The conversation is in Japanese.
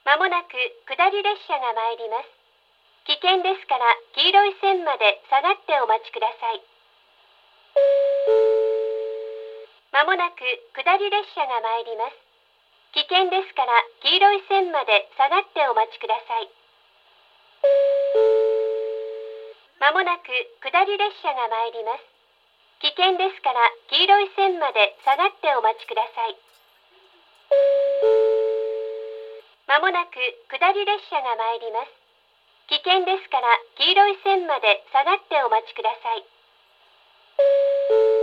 まもなく下り列車が参ります。危険ですから黄色い線まで下がってお待ちください。まもなく下り列車が参ります。危険ですから黄色い線まで下がってお待ちください。まもなく下り列車が参ります。危険ですから黄色い線まで下がってお待ちください。まもなく下り列車が参ります。危険ですから黄色い線まで下がってお待ちください。